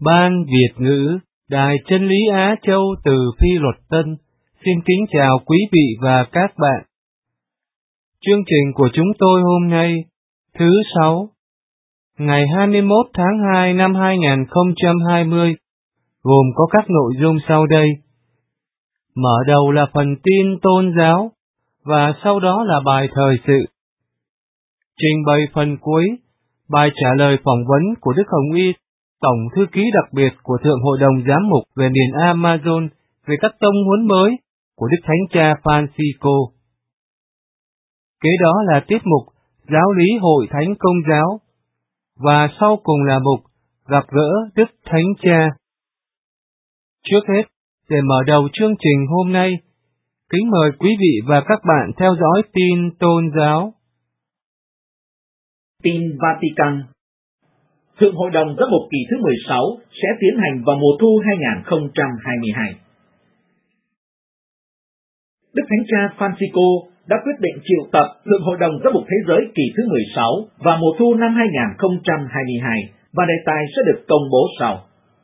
Ban Việt ngữ, Đài Chân lý Á Châu từ Phi Luật Tân, xin kính chào quý vị và các bạn. Chương trình của chúng tôi hôm nay, thứ Sáu, ngày 21 tháng 2 năm 2020, gồm có các nội dung sau đây. Mở đầu là phần tin tôn giáo, và sau đó là bài thời sự. Trình bày phần cuối, bài trả lời phỏng vấn của Đức Hồng Y, Tổng Thư ký đặc biệt của Thượng Hội đồng Giám mục về miền Amazon về các tông huấn mới của Đức Thánh Cha Francisco. Kế đó là tiết mục Giáo lý Hội Thánh Công giáo, và sau cùng là mục Gặp gỡ Đức Thánh Cha. Trước hết, để mở đầu chương trình hôm nay, kính mời quý vị và các bạn theo dõi tin tôn giáo. Tin Vatican. Thượng Hội đồng Giám mục kỳ thứ 16 sẽ tiến hành vào mùa thu 2022. Đức Thánh Cha Francisco đã quyết định triệu tập Thượng Hội đồng Giám mục Thế giới kỳ thứ 16 vào mùa thu năm 2022 và đề tài sẽ được công bố sau.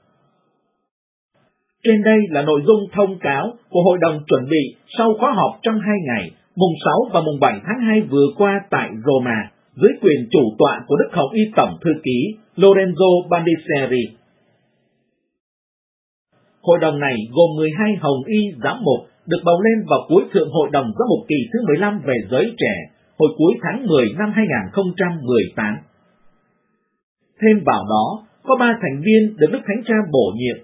Trên đây là nội dung thông cáo của Hội đồng chuẩn bị sau khóa họp trong 2 ngày, mùng 6 và mùng 7 tháng 2 vừa qua tại Roma, dưới quyền chủ tọa của Đức Hồng Y Tổng Thư ký Lorenzo Bandiceri. Hội đồng này gồm 12 Hồng Y giám mục được bầu lên vào cuối Thượng Hội đồng Giám mục kỳ thứ 15 về giới trẻ, hồi cuối tháng 10 năm 2018. Thêm vào đó, có 3 thành viên được Đức Thánh Cha bổ nhiệm.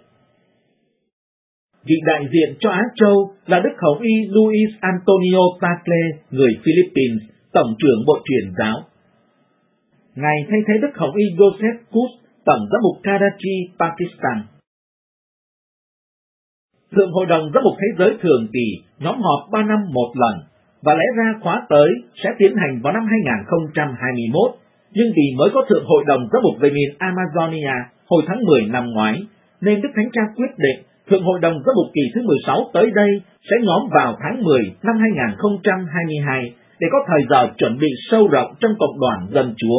Vị đại diện cho Á Châu là Đức Hồng Y Luis Antonio Tagle, người Philippines, Tổng trưởng Bộ Truyền giáo. Ngài thay thế Đức Hồng Y Joseph Kus, Tổng giám mục Karachi, Pakistan. Thượng Hội đồng Giám mục Thế giới thường kỳ nhóm họp 3 năm một lần, và lẽ ra khóa tới sẽ tiến hành vào năm 2021, nhưng vì mới có Thượng Hội đồng Giám mục về miền Amazonia hồi tháng 10 năm ngoái, nên Đức Thánh Cha quyết định Thượng Hội đồng Giám mục kỳ thứ 16 tới đây sẽ nhóm vào tháng 10 năm 2022 để có thời giờ chuẩn bị sâu rộng trong cộng đoàn dân Chúa.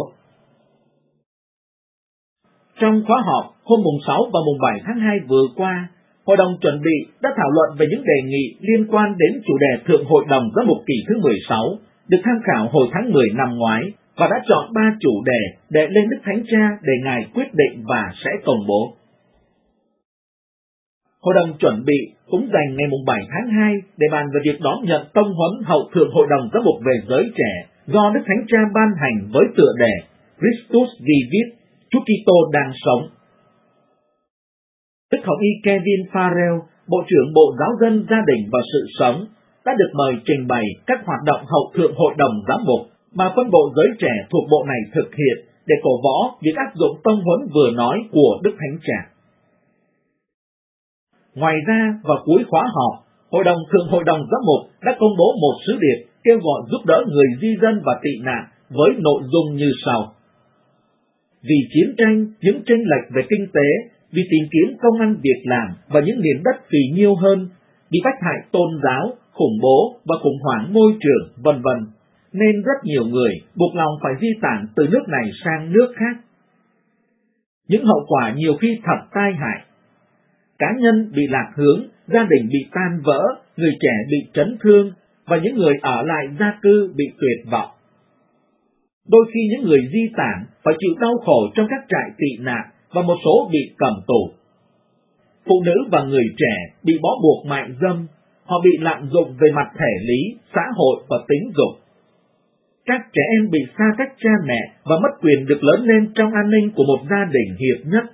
Trong khóa họp hôm mùng 6 và mùng 7 tháng 2 vừa qua, Hội đồng chuẩn bị đã thảo luận về những đề nghị liên quan đến chủ đề Thượng Hội đồng Giám mục kỳ thứ 16, được tham khảo hồi tháng 10 năm ngoái, và đã chọn 3 chủ đề để lên Đức Thánh Cha để Ngài quyết định và sẽ công bố. Hội đồng chuẩn bị cũng dành ngày mùng 7 tháng 2 để bàn về việc đón nhận tông huấn hậu Thượng Hội đồng Giám mục về giới trẻ do Đức Thánh Cha ban hành với tựa đề Christus Vivit, Chúa Kitô đang sống. Đức Hồng Y Kevin Farrell, Bộ trưởng Bộ Giáo dân, Gia đình và Sự sống, đã được mời trình bày các hoạt động hậu Thượng Hội đồng Giám mục mà phân bộ giới trẻ thuộc bộ này thực hiện để cổ võ việc áp dụng tông huấn vừa nói của Đức Thánh Cha. Ngoài ra, vào cuối khóa họp, Thượng Hội đồng Giám mục đã công bố một sứ điệp kêu gọi giúp đỡ người di dân và tị nạn với nội dung như sau. Vì chiến tranh, những chênh lệch về kinh tế, vì tìm kiếm công ăn việc làm và những miền đất phì nhiêu hơn, bị bách hại tôn giáo, khủng bố và khủng hoảng môi trường, vân vân, nên rất nhiều người buộc lòng phải di tản từ nước này sang nước khác. Những hậu quả nhiều khi thật tai hại. Cá nhân bị lạc hướng, gia đình bị tan vỡ, người trẻ bị chấn thương, và những người ở lại gia cư bị tuyệt vọng. Đôi khi những người di tản phải chịu đau khổ trong các trại tị nạn, và một số bị cầm tù. Phụ nữ và người trẻ bị bó buộc mại dâm, họ bị lạm dụng về mặt thể lý, xã hội và tính dục. Các trẻ em bị xa cách cha mẹ và mất quyền được lớn lên trong an ninh của một gia đình hiệp nhất.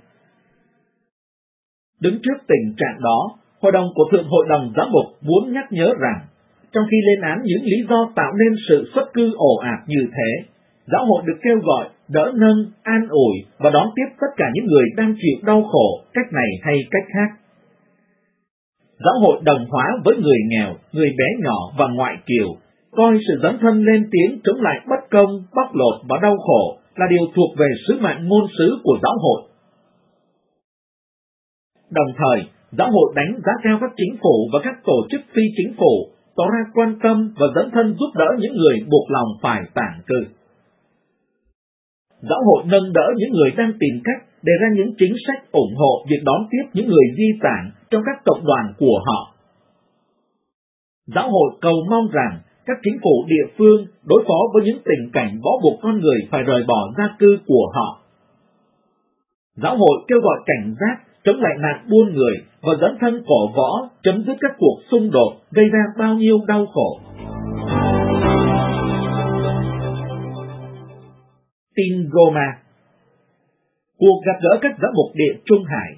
Đứng trước tình trạng đó, Hội đồng của Thượng Hội đồng Giám mục muốn nhắc nhớ rằng, trong khi lên án những lý do tạo nên sự xuất cư ồ ạt như thế, Giáo hội được kêu gọi đỡ nâng, an ủi và đón tiếp tất cả những người đang chịu đau khổ cách này hay cách khác. Giáo hội đồng hóa với người nghèo, người bé nhỏ và ngoại kiều, coi sự dấn thân lên tiếng chống lại bất công, bóc lột và đau khổ là điều thuộc về sứ mạng ngôn sứ của giáo hội. Đồng thời, giáo hội đánh giá cao các chính phủ và các tổ chức phi chính phủ tỏ ra quan tâm và dấn thân giúp đỡ những người buộc lòng phải tản cư. giáo hội nâng đỡ những người đang tìm cách đề ra những chính sách ủng hộ việc đón tiếp những người di tản trong các cộng đoàn của họ. Giáo hội cầu mong rằng các chính phủ địa phương đối phó với những tình cảnh bó buộc con người phải rời bỏ gia cư của họ. Giáo hội kêu gọi cảnh giác chống lại nạn buôn người và dấn thân cổ võ chấm dứt các cuộc xung đột gây ra bao nhiêu đau khổ. Tin Roma. Cuộc gặp gỡ các giám mục Địa Trung Hải.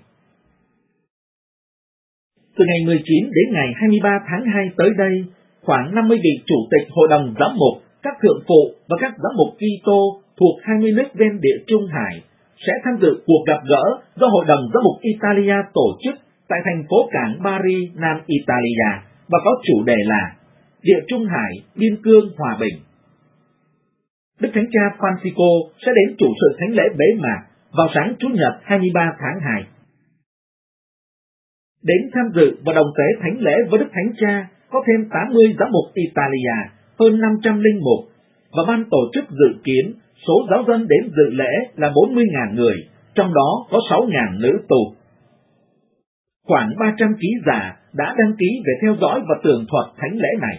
Từ ngày 19 đến ngày 23 tháng 2 tới đây, khoảng 50 vị chủ tịch hội đồng giám mục, các thượng phụ và các giám mục Kitô thuộc 20 nước ven Địa Trung Hải sẽ tham dự cuộc gặp gỡ do Hội đồng Giám mục Italia tổ chức tại thành phố cảng Bari, Nam Italia, và có chủ đề là Địa Trung Hải, biên cương hòa bình. Đức Thánh Cha Francisco sẽ đến chủ sự thánh lễ bế mạc vào sáng Chủ nhật 23 tháng 2. Đến tham dự và đồng tế thánh lễ với Đức Thánh Cha có thêm 80 giám mục Italia, hơn 500 linh mục, và ban tổ chức dự kiến số giáo dân đến dự lễ là 40.000 người, trong đó có 6.000 nữ tù. Khoảng 300 ký giả đã đăng ký về theo dõi và tường thuật thánh lễ này.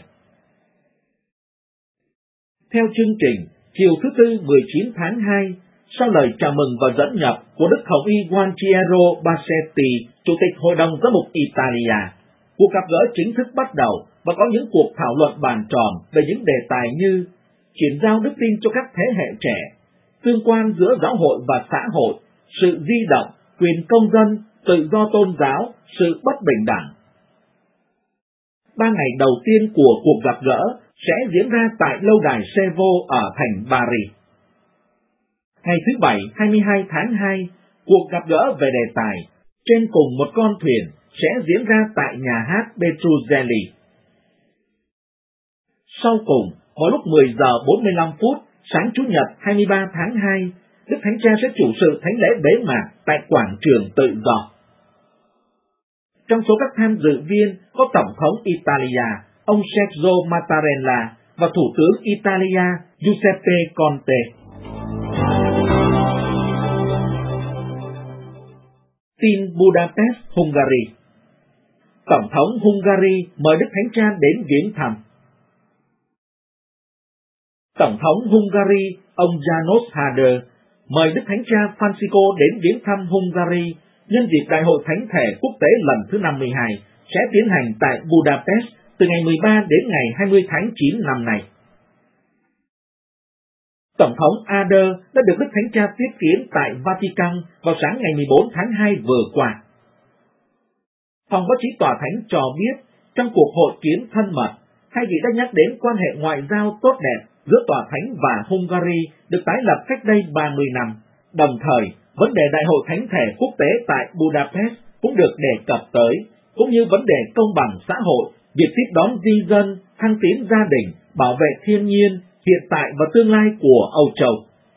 Theo chương trình, chiều thứ Tư 19 tháng 2, sau lời chào mừng và dẫn nhập của Đức Hồng y Gualtiero Bassetti, Chủ tịch Hội đồng Giám mục Italia, cuộc gặp gỡ chính thức bắt đầu và có những cuộc thảo luận bàn tròn về những đề tài như chuyển giao đức tin cho các thế hệ trẻ, tương quan giữa giáo hội và xã hội, sự di động, quyền công dân, tự do tôn giáo, sự bất bình đẳng. 3 ngày đầu tiên của cuộc gặp gỡ sẽ diễn ra tại lâu đài Sevo ở thành Bari. Ngày thứ Bảy 22 tháng 2, cuộc gặp gỡ về đề tài Trên cùng một con thuyền sẽ diễn ra tại nhà hát Petruzzelli. Sau cùng, vào lúc 10 giờ 45 phút, sáng Chủ nhật 23 tháng 2, Đức Thánh Cha sẽ chủ sự thánh lễ bế mạc tại quảng trường Tự do. Trong số các tham dự viên có Tổng thống Italia, ông Sergio Mattarella, và Thủ tướng Italia, Giuseppe Conte. Tin Budapest, Hungary. Tổng thống Hungary mời Đức Thánh Cha đến viếng thăm. Tổng thống Hungary, ông János Hader, mời Đức Thánh Cha Francisco đến viếng thăm Hungary nhân dịp Đại hội Thánh thể quốc tế lần thứ 52 sẽ tiến hành tại Budapest từ ngày 13 đến ngày 20 tháng 9 năm nay. Tổng thống Hader đã được Đức Thánh Cha tiếp kiến tại Vatican vào sáng ngày 14 tháng 2 vừa qua. Phòng báo chí Tòa Thánh cho biết, trong cuộc hội kiến thân mật, hai vị đã nhắc đến quan hệ ngoại giao tốt đẹp giữa Tòa Thánh và Hungary được tái lập cách đây 30 năm. Đồng thời, vấn đề Đại hội Thánh thể quốc tế tại Budapest cũng được đề cập tới, cũng như vấn đề công bằng xã hội, việc tiếp đón di dân, thăng tiến gia đình, bảo vệ thiên nhiên, hiện tại và tương lai của Âu Châu.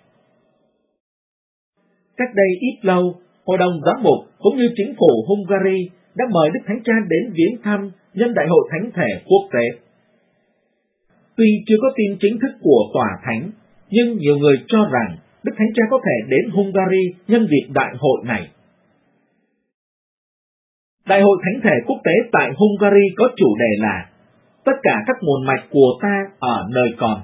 Cách đây ít lâu, Hội đồng Giám mục cũng như chính phủ Hungary đã mời Đức Thánh Cha đến viếng thăm nhân Đại hội Thánh thể quốc tế. Tuy chưa có tin chính thức của Tòa Thánh, nhưng nhiều người cho rằng Đức Thánh Cha có thể đến Hungary nhân dịp đại hội này. Đại hội Thánh thể quốc tế tại Hungary có chủ đề là Tất cả các nguồn mạch của ta ở nơi con.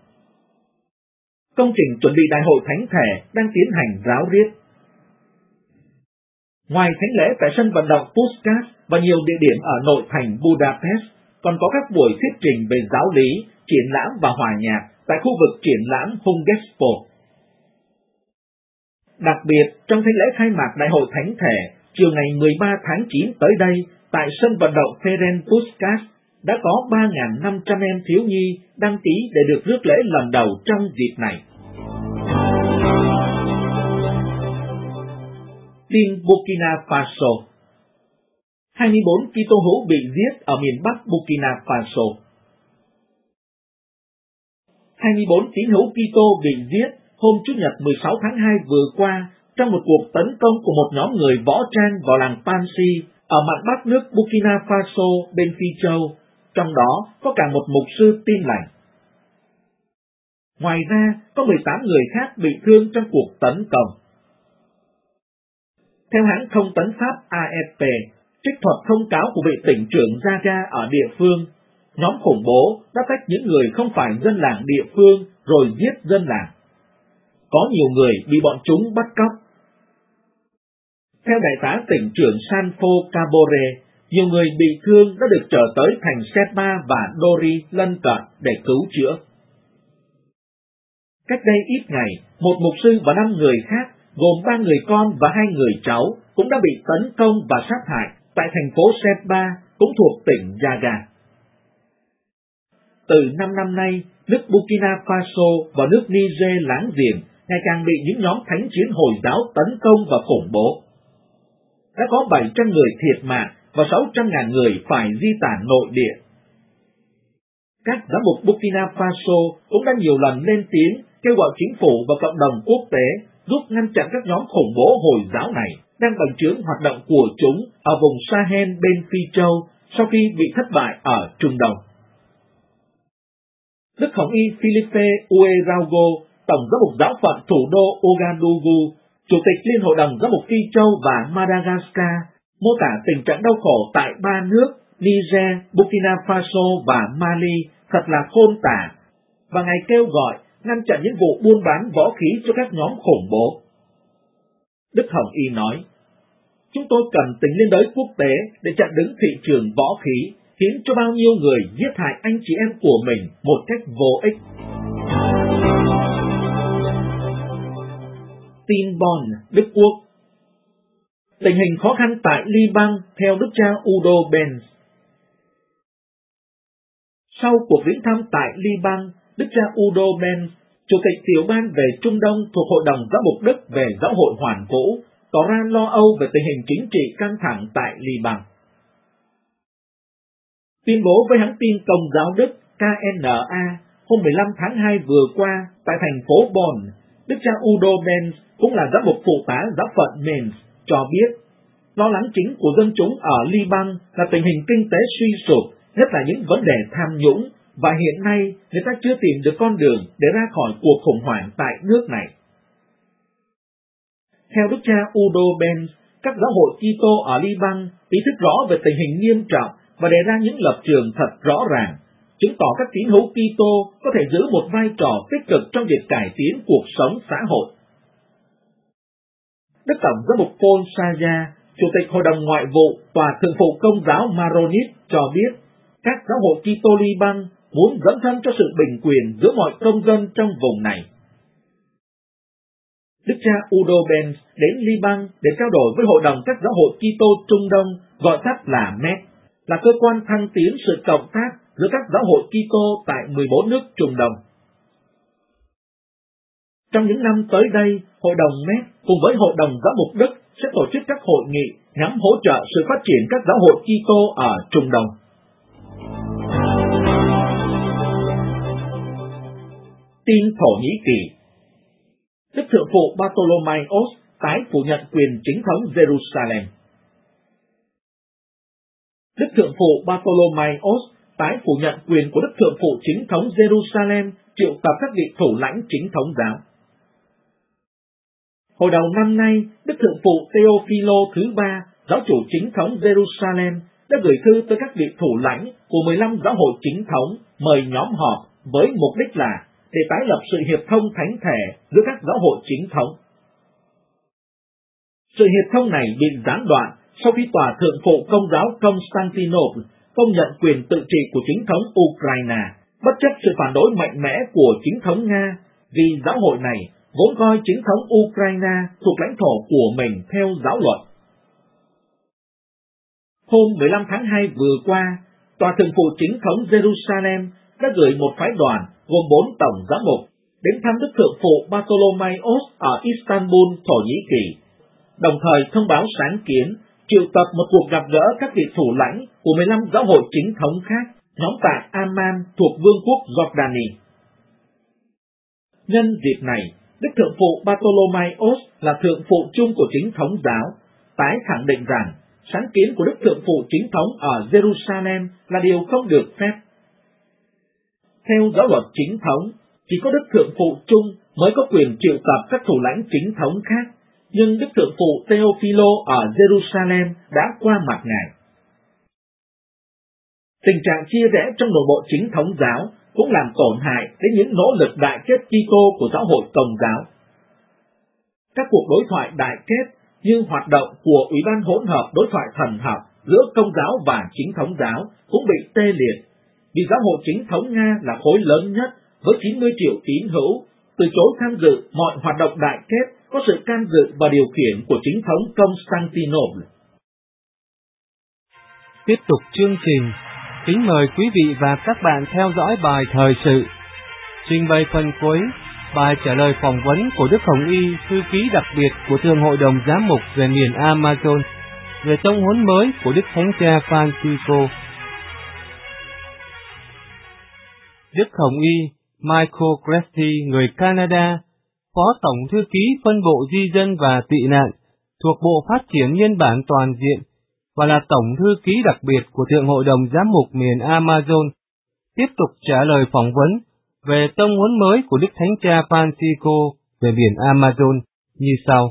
Công trình chuẩn bị Đại hội Thánh thể đang tiến hành ráo riết. Ngoài thánh lễ tại sân vận động Puskás và nhiều địa điểm ở nội thành Budapest, còn có các buổi thuyết trình về giáo lý, triển lãm và hòa nhạc tại khu vực triển lãm Hungespo. Đặc biệt, trong thánh lễ khai mạc Đại hội Thánh thể, chiều ngày 13 tháng 9 tới đây, tại sân vận động Ferenc Puskás, đã có 3.500 em thiếu nhi đăng ký để được rước lễ lần đầu trong dịp này. Tin Burkina Faso. 24 Kitô hữu bị giết ở miền Bắc Burkina Faso. 24 tín hữu Kitô bị giết hôm Chủ nhật 16 tháng 2 vừa qua trong một cuộc tấn công của một nhóm người võ trang vào làng Pansi ở mạn Bắc nước Burkina Faso bên Phi Châu, trong đó có cả một mục sư Tin lành. Ngoài ra, có 18 người khác bị thương trong cuộc tấn công. Theo hãng thông tấn Pháp AFP, trích thuật thông cáo của vị tỉnh trưởng Jaga ở địa phương, nhóm khủng bố đã tách những người không phải dân làng địa phương rồi giết dân làng. Có nhiều người bị bọn chúng bắt cóc. Theo đại tá tỉnh trưởng Sanfo Cabore, nhiều người bị thương đã được trở tới thành Sepa và Dori lân cận để cứu chữa. Cách đây ít ngày, một mục sư và 5 người khác, gồm 3 người con và 2 người cháu, cũng đã bị tấn công và sát hại tại thành phố Sepa, cũng thuộc tỉnh Jaga. Từ 5 năm nay, nước Burkina Faso và nước Niger láng giềng ngày càng bị những nhóm thánh chiến Hồi giáo tấn công và khủng bố. Đã có 700 người thiệt mạng và 600.000 người phải di tản nội địa. Các giám mục Burkina Faso cũng đã nhiều lần lên tiếng kêu gọi chính phủ và cộng đồng quốc tế giúp ngăn chặn các nhóm khủng bố Hồi giáo này đang bành trướng hoạt động của chúng ở vùng Sahel bên Phi Châu sau khi bị thất bại ở Trung Đông. Đức Hồng Y Philippe Ouedraogo, Tổng giám mục giáo phận thủ đô Ouagadougou, Chủ tịch Liên hội đồng giám mục Phi Châu và Madagascar, mô tả tình trạng đau khổ tại 3 nước Niger, Burkina Faso và Mali thật là khôn tả, và Ngài kêu gọi ngăn chặn những vụ buôn bán võ khí cho các nhóm khủng bố. Đức Hồng Y nói, chúng tôi cần tình liên đới quốc tế để chặn đứng thị trường võ khí, khiến cho bao nhiêu người giết hại anh chị em của mình một cách vô ích. Tin Bonn, Đức Quốc. Tình hình khó khăn tại Liban theo Đức cha Udo Benz. Sau cuộc viếng thăm tại Liban, Đức cha Udo Benz, Chủ tịch tiểu ban về Trung Đông thuộc Hội đồng Giám mục Đức về Giáo hội Hoàn Vũ, tỏ ra lo âu về tình hình chính trị căng thẳng tại Liban. Tuyên bố với hãng tin Công giáo Đức KNA hôm 15 tháng 2 vừa qua tại thành phố Bonn, Đức cha Udo Benz cũng là giám mục phụ tá giáo phận Mainz cho biết, lo lắng chính của dân chúng ở Liban là tình hình kinh tế suy sụp, nhất là những vấn đề tham nhũng, và hiện nay người ta chưa tìm được con đường để ra khỏi cuộc khủng hoảng tại nước này. Theo Đức cha Udo Benz, các giáo hội Kitô ở Liban ý thức rõ về tình hình nghiêm trọng và đề ra những lập trường thật rõ ràng, chứng tỏ các tín hữu Kitô có thể giữ một vai trò tích cực trong việc cải tiến cuộc sống xã hội. Đức Tổng giám mục Paul Saja, Chủ tịch Hội đồng Ngoại vụ Tòa Thượng phụ Công giáo Maronit cho biết, các giáo hội Kitô Liban muốn dấn thân cho sự bình quyền giữa mọi công dân trong vùng này. Đức cha Udo Benz đến Liban để trao đổi với Hội đồng các giáo hội Kitô Trung Đông, gọi tắt là MEC, là cơ quan thăng tiến sự cộng tác giữa các giáo hội Kitô tại 14 nước Trung Đông. Trong những năm tới đây, Hội đồng MEC cùng với Hội đồng Giáo mục Đức sẽ tổ chức các hội nghị nhằm hỗ trợ sự phát triển các giáo hội Kitô ở Trung Đông. Tin Thổ Nhĩ Kỳ. Đức Thượng phụ Bartolomaios tái phủ nhận quyền chính thống Jerusalem. Đức Thượng phụ Bartolomaios tái phủ nhận quyền của Đức Thượng phụ chính thống Jerusalem triệu tập các vị thủ lãnh chính thống giáo. Hồi đầu năm nay, Đức Thượng phụ Theophilo thứ 3, giáo chủ chính thống Jerusalem, đã gửi thư tới các vị thủ lãnh của 15 giáo hội chính thống mời nhóm họp với mục đích là để tái lập sự hiệp thông thánh thể giữa các giáo hội chính thống. Sự hiệp thông này bị gián đoạn sau khi Tòa Thượng phụ Công giáo Constantinople công nhận quyền tự trị của chính thống Ukraine, bất chấp sự phản đối mạnh mẽ của chính thống Nga, vì giáo hội này vốn coi chính thống Ukraine thuộc lãnh thổ của mình theo giáo luật. Hôm 15 tháng 2 vừa qua, Tòa Thượng phụ chính thống Jerusalem đã gửi một phái đoàn gồm 4 tổng giám mục đến thăm Đức Thượng phụ Bartolomaios ở Istanbul, Thổ Nhĩ Kỳ, đồng thời thông báo sáng kiến triệu tập một cuộc gặp gỡ các vị thủ lãnh của 15 giáo hội chính thống khác nhóm tại Amman thuộc Vương quốc Jordani. Nhân dịp này, Đức Thượng phụ Bartolomaios là thượng phụ chung của chính thống giáo, tái khẳng định rằng sáng kiến của Đức Thượng phụ chính thống ở Jerusalem là điều không được phép. Theo giáo luật chính thống, Chỉ có Đức Thượng Phụ Chung mới có quyền triệu tập các thủ lãnh chính thống khác, nhưng Đức Thượng Phụ Theophilo ở Jerusalem đã qua mặt Ngài. Tình trạng chia rẽ trong nội bộ chính thống giáo cũng làm tổn hại đến những nỗ lực đại kết Kitô của giáo hội Công giáo. Các cuộc đối thoại đại kết như hoạt động của Ủy ban hỗn hợp đối thoại thần học giữa Công giáo và chính thống giáo cũng bị tê liệt, vì giáo hội chính thống Nga là khối lớn nhất với 90 triệu tín hữu, từ chối tham dự mọi hoạt động đại kết có sự can dự và điều khiển của chính thống Constantinople. Tiếp tục chương trình, kính mời quý vị và các bạn theo dõi bài thời sự. Trình bày phần cuối, bài trả lời phỏng vấn của Đức Hồng Y, thư ký đặc biệt của Thượng Hội đồng Giám mục về miền Amazon, về tông huấn mới của Đức Thánh Cha Francisco. Đức Hồng Y Michael Cressy, người Canada, Phó Tổng Thư ký Phân bộ Di dân và Tị nạn thuộc Bộ Phát triển Nhân bản Toàn diện và là Tổng Thư ký đặc biệt của Thượng Hội đồng Giám mục miền Amazon, tiếp tục trả lời phỏng vấn về tông huấn mới của Đức Thánh Cha Francisco về miền Amazon như sau.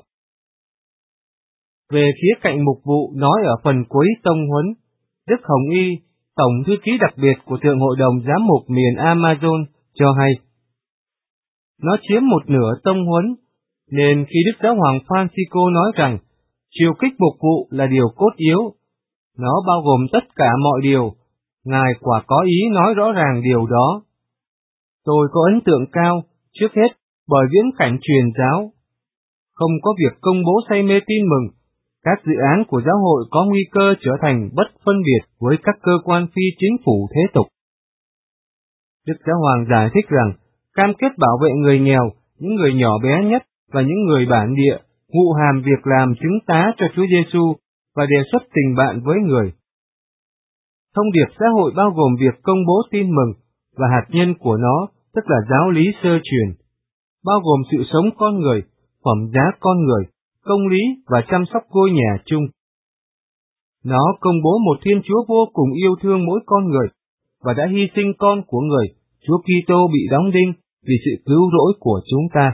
Về khía cạnh mục vụ nói ở phần cuối tông huấn, Đức Hồng Y, Tổng Thư ký đặc biệt của Thượng Hội đồng Giám mục miền Amazon, cho hay, nó chiếm một nửa tông huấn, nên khi Đức Giáo hoàng Francisco nói rằng chiều kích mục vụ là điều cốt yếu, nó bao gồm tất cả mọi điều, Ngài quả có ý nói rõ ràng điều đó. Tôi có ấn tượng cao, trước hết, bởi viễn cảnh truyền giáo. Không có việc công bố say mê tin mừng, các dự án của giáo hội có nguy cơ trở thành bất phân biệt với các cơ quan phi chính phủ thế tục. Đức Giáo hoàng giải thích rằng, cam kết bảo vệ người nghèo, những người nhỏ bé nhất và những người bản địa, ngụ hàm việc làm chứng tá cho Chúa Giêsu và đề xuất tình bạn với người. Thông điệp xã hội bao gồm việc công bố tin mừng và hạt nhân của nó, tức là giáo lý sơ truyền, bao gồm sự sống con người, phẩm giá con người, công lý và chăm sóc ngôi nhà chung. Nó công bố một Thiên Chúa vô cùng yêu thương mỗi con người và đã hy sinh con của người, Chúa Kitô bị đóng đinh vì sự cứu rỗi của chúng ta.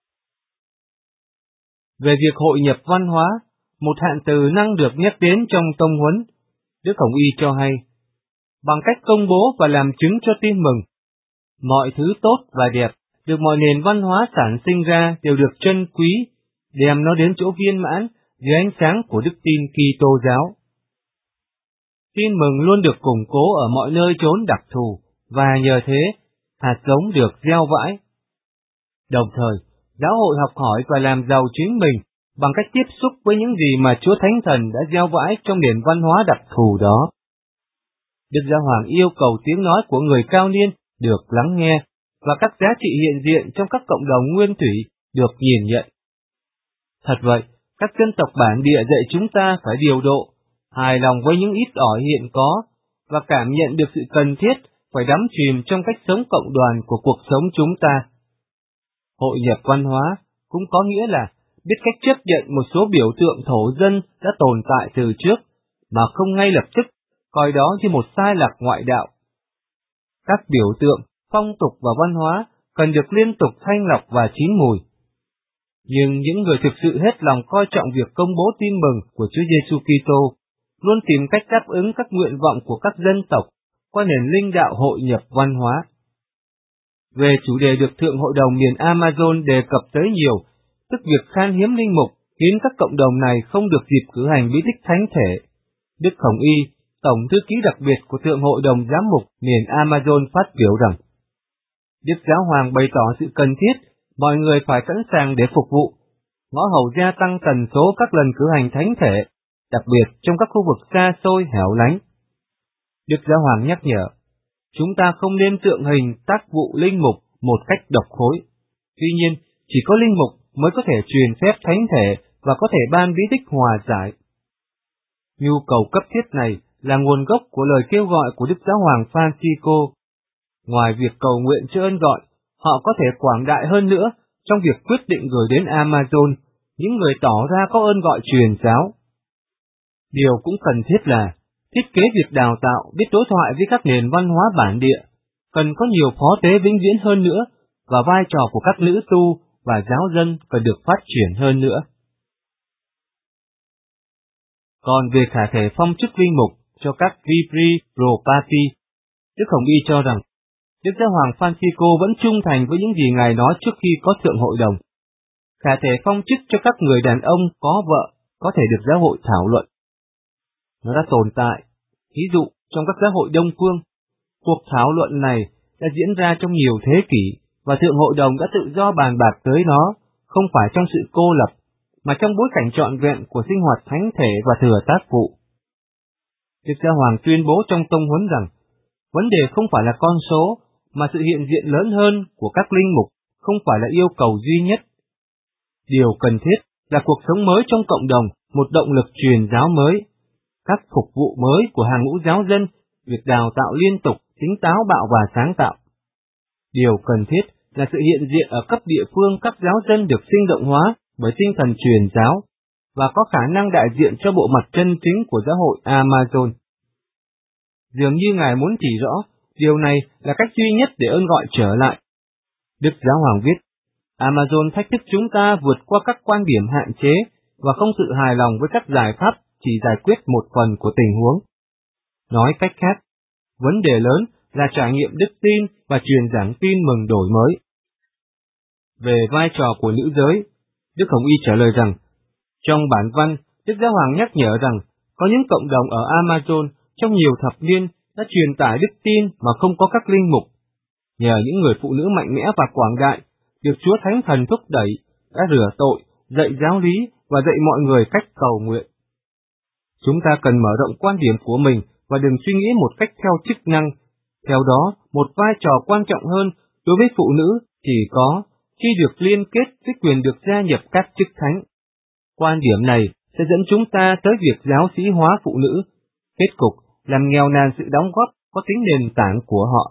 Về việc hội nhập văn hóa, một hạn từ năng được nhắc đến trong tông huấn, Đức Hồng Y cho hay, bằng cách công bố và làm chứng cho tin mừng, mọi thứ tốt và đẹp được mọi nền văn hóa sản sinh ra đều được trân quý, đem nó đến chỗ viên mãn dưới ánh sáng của đức tin Kitô giáo. Tin mừng luôn được củng cố ở mọi nơi chốn đặc thù, và nhờ thế, hạt giống được gieo vãi. Đồng thời, giáo hội học hỏi và làm giàu chính mình bằng cách tiếp xúc với những gì mà Chúa Thánh Thần đã gieo vãi trong nền văn hóa đặc thù đó. Đức Giáo hoàng yêu cầu tiếng nói của người cao niên được lắng nghe, và các giá trị hiện diện trong các cộng đồng nguyên thủy được nhìn nhận. Thật vậy, các dân tộc bản địa dạy chúng ta phải điều độ, hài lòng với những ít ỏi hiện có, và cảm nhận được sự cần thiết phải đắm chìm trong cách sống cộng đoàn của cuộc sống chúng ta. Hội nhập văn hóa cũng có nghĩa là biết cách chấp nhận một số biểu tượng thổ dân đã tồn tại từ trước, mà không ngay lập tức coi đó như một sai lạc ngoại đạo. Các biểu tượng, phong tục và văn hóa cần được liên tục thanh lọc và chín mùi. Nhưng những người thực sự hết lòng coi trọng việc công bố tin mừng của Chúa Giêsu Kitô luôn tìm cách đáp ứng các nguyện vọng của các dân tộc qua nền linh đạo hội nhập văn hóa. Về chủ đề được Thượng Hội đồng miền Amazon đề cập tới nhiều, tức việc khan hiếm linh mục khiến các cộng đồng này không được dịp cử hành bí tích thánh thể, Đức Hồng Y, Tổng Thư ký đặc biệt của Thượng Hội đồng Giám mục miền Amazon phát biểu rằng, Đức Giáo hoàng bày tỏ sự cần thiết mọi người phải sẵn sàng để phục vụ, ngõ hầu gia tăng tần số các lần cử hành thánh thể, đặc biệt trong các khu vực xa xôi hẻo lánh. Đức Giáo hoàng nhắc nhở, chúng ta không nên tượng hình tác vụ linh mục một cách độc khối. Tuy nhiên, chỉ có linh mục mới có thể truyền phép thánh thể và có thể ban bí tích hòa giải. Nhu cầu cấp thiết này là nguồn gốc của lời kêu gọi của Đức Giáo hoàng Francisco. Ngoài việc cầu nguyện cho ơn gọi, họ có thể quảng đại hơn nữa trong việc quyết định gửi đến Amazon những người tỏ ra có ơn gọi truyền giáo. Điều cũng cần thiết là thiết kế việc đào tạo biết đối thoại với các nền văn hóa bản địa, cần có nhiều phó tế vĩnh viễn hơn nữa và vai trò của các nữ tu và giáo dân cần được phát triển hơn nữa. Còn về khả thể phong chức linh mục cho các Vipri Propati, Đức Hồng Y cho rằng Đức Giáo hoàng Francisco vẫn trung thành với những gì Ngài nói trước khi có Thượng Hội đồng. Khả thể phong chức cho các người đàn ông có vợ có thể được giáo hội thảo luận. Nó đã tồn tại, ví dụ trong các giáo hội Đông Phương. Cuộc thảo luận này đã diễn ra trong nhiều thế kỷ, và Thượng Hội đồng đã tự do bàn bạc tới nó, không phải trong sự cô lập, mà trong bối cảnh trọn vẹn của sinh hoạt thánh thể và thừa tác vụ. Đức Giáo hoàng tuyên bố trong tông huấn rằng, vấn đề không phải là con số, mà sự hiện diện lớn hơn của các linh mục không phải là yêu cầu duy nhất. Điều cần thiết là cuộc sống mới trong cộng đồng, một động lực truyền giáo mới, các phục vụ mới của hàng ngũ giáo dân, việc đào tạo liên tục, tính táo bạo và sáng tạo. Điều cần thiết là sự hiện diện ở cấp địa phương các giáo dân được sinh động hóa bởi tinh thần truyền giáo, và có khả năng đại diện cho bộ mặt chân chính của giáo hội Amazon. Dường như Ngài muốn chỉ rõ, điều này là cách duy nhất để ơn gọi trở lại. Đức Giáo hoàng viết, Amazon thách thức chúng ta vượt qua các quan điểm hạn chế và không sự hài lòng với các giải pháp chỉ giải quyết một phần của tình huống. Nói cách khác, vấn đề lớn là trải nghiệm đức tin và truyền giảng tin mừng đổi mới. Về vai trò của nữ giới, Đức Hồng Y trả lời rằng, trong bản văn, Đức Giáo hoàng nhắc nhở rằng có những cộng đồng ở Amazon trong nhiều thập niên đã truyền tải đức tin mà không có các linh mục. Nhờ những người phụ nữ mạnh mẽ và quảng đại, được Chúa Thánh Thần thúc đẩy, đã rửa tội, dạy giáo lý và dạy mọi người cách cầu nguyện. Chúng ta cần mở rộng quan điểm của mình và đừng suy nghĩ một cách theo chức năng. Theo đó, một vai trò quan trọng hơn đối với phụ nữ chỉ có khi được liên kết với quyền được gia nhập các chức thánh. Quan điểm này sẽ dẫn chúng ta tới việc giáo sĩ hóa phụ nữ, kết cục làm nghèo nàn sự đóng góp có tính nền tảng của họ.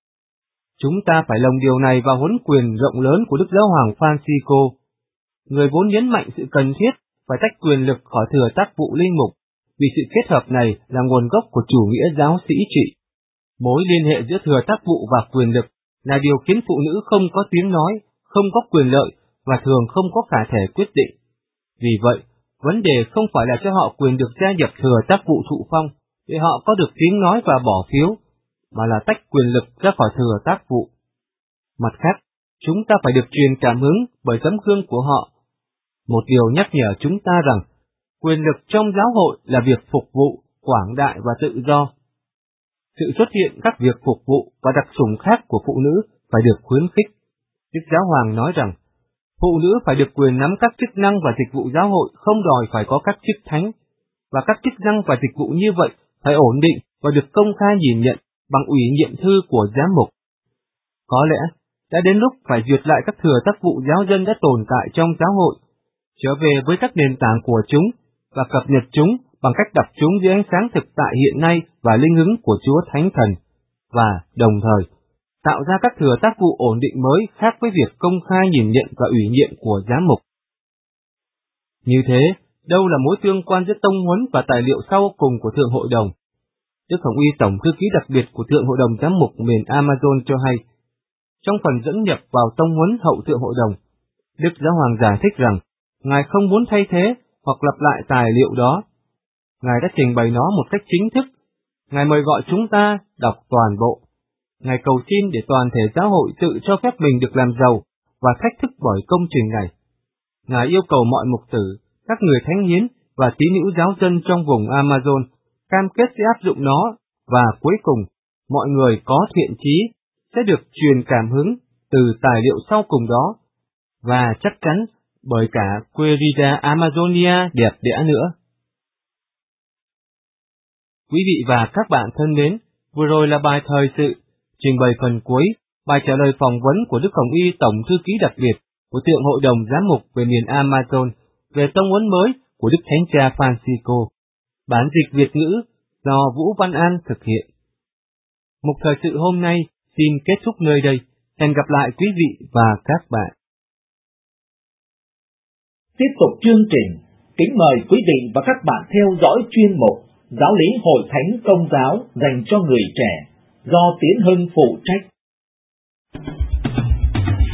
Chúng ta phải lồng điều này vào huấn quyền rộng lớn của Đức Giáo hoàng Francisco. Người vốn nhấn mạnh sự cần thiết phải tách quyền lực khỏi thừa tác vụ linh mục, vì sự kết hợp này là nguồn gốc của chủ nghĩa giáo sĩ trị. Mối liên hệ giữa thừa tác vụ và quyền lực là điều khiến phụ nữ không có tiếng nói, không có quyền lợi và thường không có khả thể quyết định. Vì vậy, vấn đề không phải là cho họ quyền được gia nhập thừa tác vụ thụ phong để họ có được tiếng nói và bỏ phiếu, mà là tách quyền lực ra khỏi thừa tác vụ. Mặt khác, chúng ta phải được truyền cảm hứng bởi tấm gương của họ. Một điều nhắc nhở chúng ta rằng, quyền lực trong giáo hội là việc phục vụ, quảng đại và tự do. Sự xuất hiện các việc phục vụ và đặc sủng khác của phụ nữ phải được khuyến khích. Đức Giáo hoàng nói rằng, phụ nữ phải được quyền nắm các chức năng và dịch vụ giáo hội không đòi phải có các chức thánh, và các chức năng và dịch vụ như vậy phải ổn định và được công khai nhìn nhận bằng ủy nhiệm thư của giám mục. Có lẽ, đã đến lúc phải duyệt lại các thừa tác vụ giáo dân đã tồn tại trong giáo hội, trở về với các nền tảng của chúng và cập nhật chúng bằng cách đọc chúng dưới ánh sáng thực tại hiện nay và linh ứng của Chúa Thánh Thần, và đồng thời tạo ra các thừa tác vụ ổn định mới khác với việc công khai nhìn nhận và ủy nhiệm của giám mục. Như thế, đâu là mối tương quan giữa tông huấn và tài liệu sau cùng của Thượng Hội đồng? Đức Hồng Y Tổng Thư ký đặc biệt của Thượng Hội đồng Giám mục miền Amazon cho hay, trong phần dẫn nhập vào tông huấn hậu Thượng Hội đồng, Đức Giáo hoàng giải thích rằng, Ngài không muốn thay thế hoặc lặp lại tài liệu đó. Ngài đã trình bày nó một cách chính thức. Ngài mời gọi chúng ta đọc toàn bộ. Ngài cầu xin để toàn thể giáo hội tự cho phép mình được làm giàu và thách thức bởi công trình này. Ngài yêu cầu mọi mục tử, các người thánh hiến và tín hữu giáo dân trong vùng Amazon cam kết sẽ áp dụng nó, và cuối cùng, mọi người có thiện chí sẽ được truyền cảm hứng từ tài liệu sau cùng đó, và chắc chắn bởi cả Querida Amazonia đẹp đẽ nữa. Quý vị và các bạn thân mến, vừa rồi là bài thời sự, trình bày phần cuối, bài trả lời phỏng vấn của Đức Hồng Y Tổng Thư ký đặc biệt của Thượng Hội đồng Giám mục về miền Amazon về tông huấn mới của Đức Thánh Cha Francisco. Bản dịch Việt ngữ do Vũ Văn An thực hiện. Mục thời sự hôm nay xin kết thúc nơi đây. Hẹn gặp lại quý vị và các bạn. Tiếp tục chương trình, kính mời quý vị và các bạn theo dõi chuyên mục Giáo lý Hội Thánh Công giáo dành cho người trẻ do Tiến Hưng phụ trách.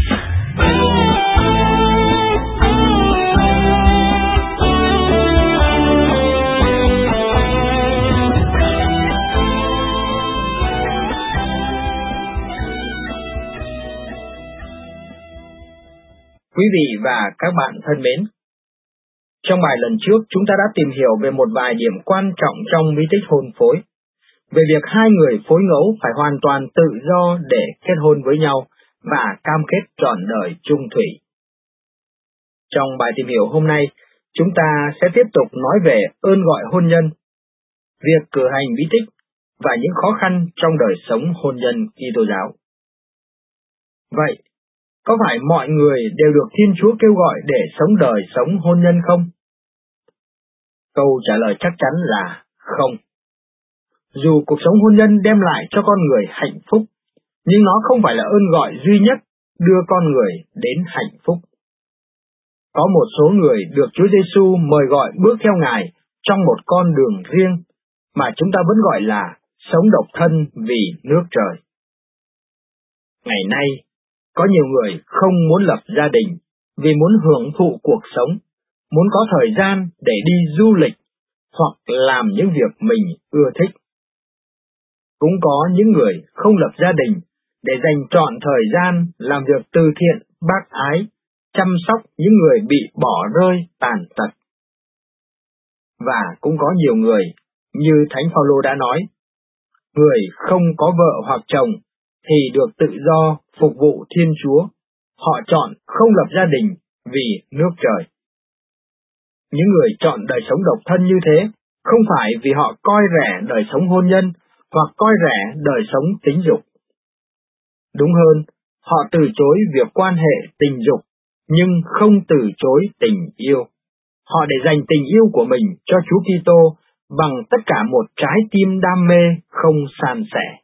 Quý vị và các bạn thân mến, trong bài lần trước chúng ta đã tìm hiểu về một vài điểm quan trọng trong bí tích hôn phối, về việc hai người phối ngẫu phải hoàn toàn tự do để kết hôn với nhau và cam kết trọn đời chung thủy. Trong bài tìm hiểu hôm nay, chúng ta sẽ tiếp tục nói về ơn gọi hôn nhân, việc cử hành bí tích và những khó khăn trong đời sống hôn nhân Kitô giáo. Vậy, có phải mọi người đều được Thiên Chúa kêu gọi để sống đời sống hôn nhân không? Câu trả lời chắc chắn là không. Dù cuộc sống hôn nhân đem lại cho con người hạnh phúc, nhưng nó không phải là ơn gọi duy nhất đưa con người đến hạnh phúc. Có một số người được Chúa Giêsu mời gọi bước theo Ngài trong một con đường riêng mà chúng ta vẫn gọi là sống độc thân vì nước trời. Ngày nay, có nhiều người không muốn lập gia đình vì muốn hưởng thụ cuộc sống, muốn có thời gian để đi du lịch hoặc làm những việc mình ưa thích. Cũng có những người không lập gia đình để dành trọn thời gian làm việc từ thiện, bác ái, chăm sóc những người bị bỏ rơi tàn tật. Và cũng có nhiều người, như Thánh Phaolô đã nói, người không có vợ hoặc chồng thì được tự do phục vụ Thiên Chúa. Họ chọn không lập gia đình vì nước trời. Những người chọn đời sống độc thân như thế không phải vì họ coi rẻ đời sống hôn nhân hoặc coi rẻ đời sống tính dục. Đúng hơn, họ từ chối việc quan hệ tình dục, nhưng không từ chối tình yêu. Họ để dành tình yêu của mình cho Chúa Kitô bằng tất cả một trái tim đam mê không san sẻ.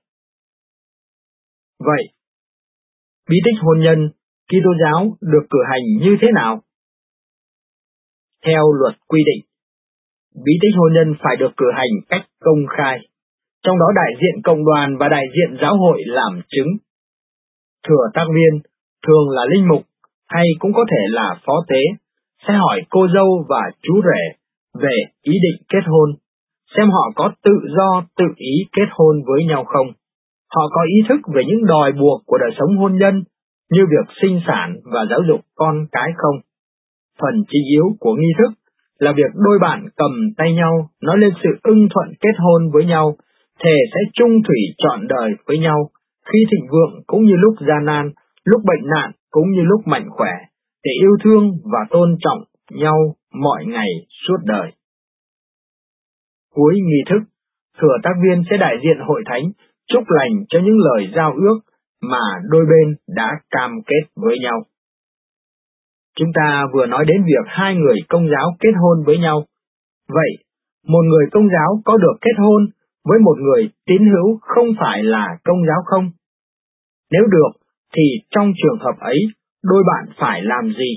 Vậy, bí tích hôn nhân Kitô giáo được cử hành như thế nào? Theo luật quy định, bí tích hôn nhân phải được cử hành cách công khai, trong đó đại diện cộng đoàn và đại diện giáo hội làm chứng. Thừa tác viên, thường là linh mục, hay cũng có thể là phó tế, sẽ hỏi cô dâu và chú rể về ý định kết hôn, xem họ có tự do tự ý kết hôn với nhau không. Họ có ý thức về những đòi buộc của đời sống hôn nhân, như việc sinh sản và giáo dục con cái không. Phần chính yếu của nghi thức là việc đôi bạn cầm tay nhau nói lên sự ưng thuận kết hôn với nhau, thề sẽ chung thủy trọn đời với nhau, khi thịnh vượng cũng như lúc gian nan, lúc bệnh nạn cũng như lúc mạnh khỏe, để yêu thương và tôn trọng nhau mọi ngày suốt đời. Cuối nghi thức, thừa tác viên sẽ đại diện hội thánh chúc lành cho những lời giao ước mà đôi bên đã cam kết với nhau. Chúng ta vừa nói đến việc hai người Công giáo kết hôn với nhau. Vậy, một người Công giáo có được kết hôn với một người tín hữu không phải là Công giáo không? Nếu được, thì trong trường hợp ấy, đôi bạn phải làm gì?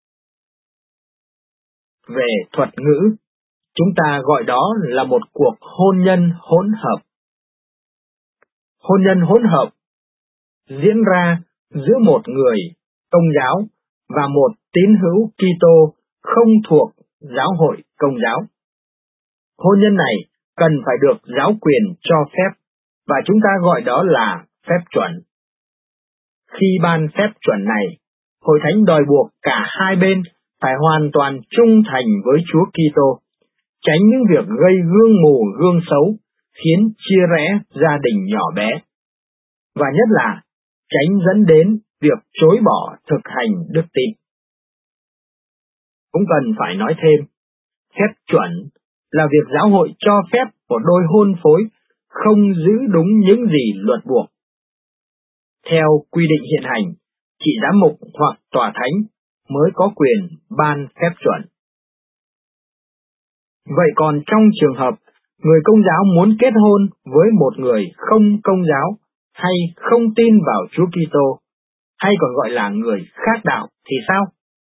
Về thuật ngữ, chúng ta gọi đó là một cuộc hôn nhân hỗn hợp. Hôn nhân hỗn hợp diễn ra giữa một người Công giáo và một tín hữu Kitô không thuộc giáo hội Công giáo. Hôn nhân này cần phải được giáo quyền cho phép, và chúng ta gọi đó là phép chuẩn. Khi ban phép chuẩn này, hội thánh đòi buộc cả hai bên phải hoàn toàn trung thành với Chúa Kitô, tránh những việc gây gương mù gương xấu, khiến chia rẽ gia đình nhỏ bé. Và nhất là, tránh dẫn đến việc chối bỏ thực hành đức tin. Cũng cần phải nói thêm, phép chuẩn là việc giáo hội cho phép một đôi hôn phối không giữ đúng những gì luật buộc. Theo quy định hiện hành, chỉ giám mục hoặc tòa thánh mới có quyền ban phép chuẩn. Vậy còn trong trường hợp người Công giáo muốn kết hôn với một người không Công giáo hay không tin vào Chúa Kitô, hay còn gọi là người khác đạo thì sao?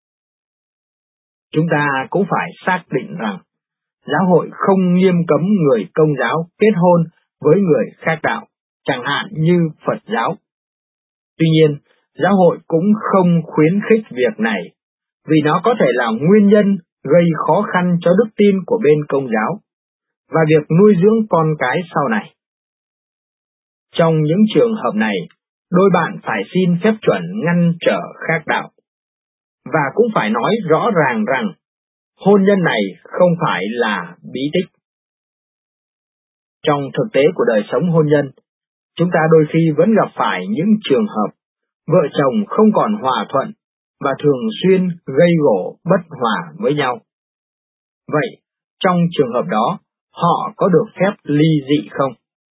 Chúng ta cũng phải xác định rằng giáo hội không nghiêm cấm người Công giáo kết hôn với người khác đạo, chẳng hạn như Phật giáo. Tuy nhiên, giáo hội cũng không khuyến khích việc này, vì nó có thể là nguyên nhân gây khó khăn cho đức tin của bên Công giáo, và việc nuôi dưỡng con cái sau này. Trong những trường hợp này, đôi bạn phải xin phép chuẩn ngăn trở khác đạo. và cũng phải nói rõ ràng rằng hôn nhân này không phải là bí tích. Trong thực tế của đời sống hôn nhân, chúng ta đôi khi vẫn gặp phải những trường hợp vợ chồng không còn hòa thuận và thường xuyên gây gổ bất hòa với nhau. Vậy, trong trường hợp đó, họ có được phép ly dị không?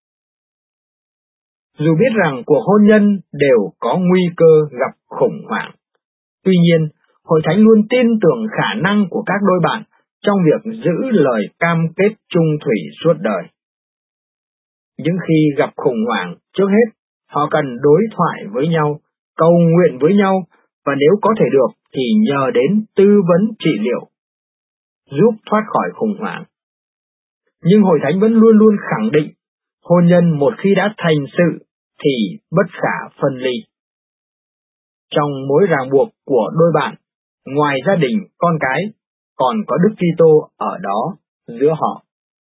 Dù biết rằng cuộc hôn nhân đều có nguy cơ gặp khủng hoảng, tuy nhiên, Hội Thánh luôn tin tưởng khả năng của các đôi bạn trong việc giữ lời cam kết chung thủy suốt đời. Nhưng khi gặp khủng hoảng, trước hết, họ cần đối thoại với nhau, cầu nguyện với nhau, và nếu có thể được thì nhờ đến tư vấn trị liệu, giúp thoát khỏi khủng hoảng. Nhưng Hội Thánh vẫn luôn luôn khẳng định, hôn nhân một khi đã thành sự thì bất khả phân ly. Trong mối ràng buộc của đôi bạn, ngoài gia đình, con cái, còn có Đức Kitô ở đó giữa họ.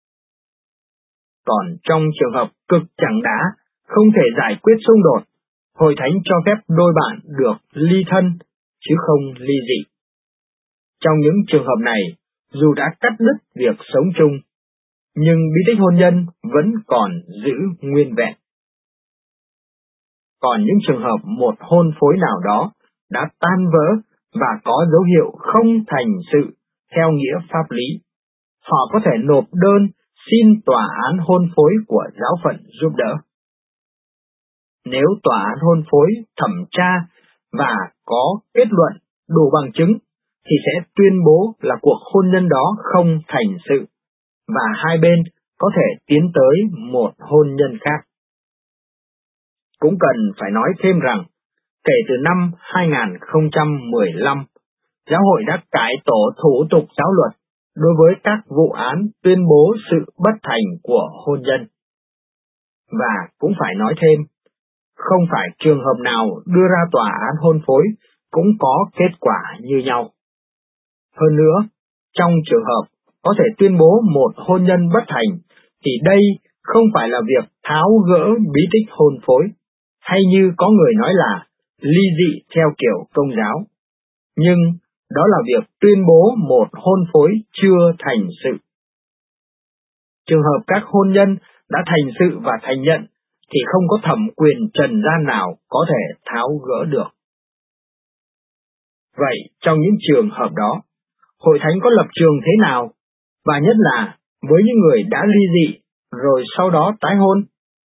Còn trong trường hợp cực chẳng đã, không thể giải quyết xung đột, Hội Thánh cho phép đôi bạn được ly thân, chứ không ly dị. Trong những trường hợp này, dù đã cắt đứt việc sống chung, nhưng bí tích hôn nhân vẫn còn giữ nguyên vẹn. Còn những trường hợp một hôn phối nào đó đã tan vỡ và có dấu hiệu không thành sự theo nghĩa pháp lý, họ có thể nộp đơn xin tòa án hôn phối của giáo phận giúp đỡ. Nếu tòa án hôn phối thẩm tra và có kết luận đủ bằng chứng, thì sẽ tuyên bố là cuộc hôn nhân đó không thành sự, và hai bên có thể tiến tới một hôn nhân khác. Cũng cần phải nói thêm rằng, kể từ năm 2015, Giáo hội đã cải tổ thủ tục giáo luật đối với các vụ án tuyên bố sự bất thành của hôn nhân. Và cũng phải nói thêm, không phải trường hợp nào đưa ra tòa án hôn phối cũng có kết quả như nhau. Hơn nữa, trong trường hợp có thể tuyên bố một hôn nhân bất thành, thì đây không phải là việc tháo gỡ bí tích hôn phối, hay như có người nói là ly dị theo kiểu Công giáo. Nhưng đó là việc tuyên bố một hôn phối chưa thành sự. Trường hợp các hôn nhân đã thành sự và thành nhận, thì không có thẩm quyền trần gian nào có thể tháo gỡ được. Vậy, trong những trường hợp đó, Hội Thánh có lập trường thế nào, và nhất là với những người đã ly dị, rồi sau đó tái hôn?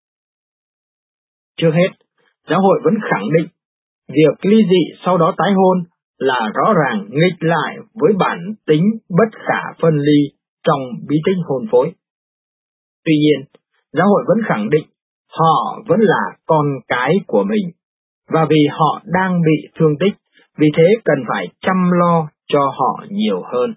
Trước hết, Giáo hội vẫn khẳng định, việc ly dị sau đó tái hôn là rõ ràng nghịch lại với bản tính bất khả phân ly trong bí tích hôn phối. Tuy nhiên, Giáo hội vẫn khẳng định họ vẫn là con cái của mình, và vì họ đang bị thương tích, vì thế cần phải chăm lo cho họ nhiều hơn.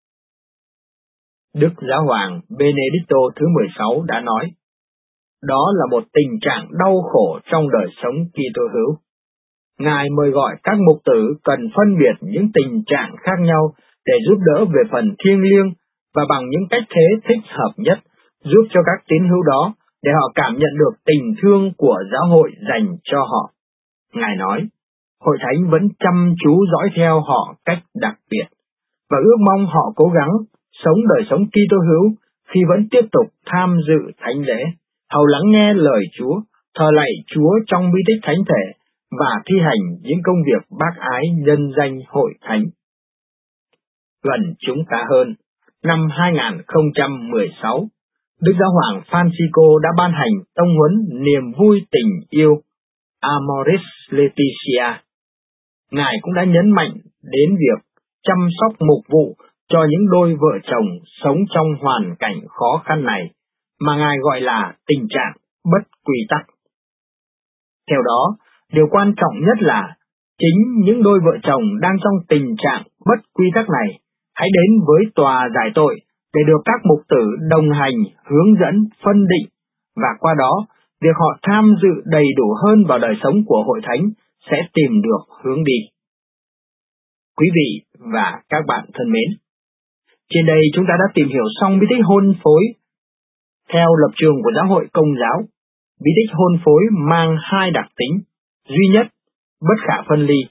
Đức Giáo hoàng Benedicto thứ 16 đã nói, đó là một tình trạng đau khổ trong đời sống Kitô hữu. Ngài mời gọi các mục tử cần phân biệt những tình trạng khác nhau để giúp đỡ về phần thiêng liêng và bằng những cách thế thích hợp nhất, giúp cho các tín hữu đó để họ cảm nhận được tình thương của giáo hội dành cho họ. Ngài nói, Hội Thánh vẫn chăm chú dõi theo họ cách đặc biệt, và ước mong họ cố gắng sống đời sống Kitô hữu khi vẫn tiếp tục tham dự thánh lễ, hầu lắng nghe lời Chúa, thờ lạy Chúa trong bí tích thánh thể, và thi hành những công việc bác ái nhân danh Hội Thánh. Gần chúng ta hơn, năm 2016, Đức Giáo hoàng Francisco đã ban hành tông huấn niềm vui tình yêu Amoris Laetitia. Ngài cũng đã nhấn mạnh đến việc chăm sóc mục vụ cho những đôi vợ chồng sống trong hoàn cảnh khó khăn này, mà Ngài gọi là tình trạng bất quy tắc. Theo đó, điều quan trọng nhất là chính những đôi vợ chồng đang trong tình trạng bất quy tắc này hãy đến với tòa giải tội để được các mục tử đồng hành, hướng dẫn, phân định, và qua đó, việc họ tham dự đầy đủ hơn vào đời sống của Hội Thánh sẽ tìm được hướng đi. Quý vị và các bạn thân mến, trên đây chúng ta đã tìm hiểu xong bí tích hôn phối. Theo lập trường của Giáo hội Công giáo, bí tích hôn phối mang hai đặc tính: duy nhất, bất khả phân ly,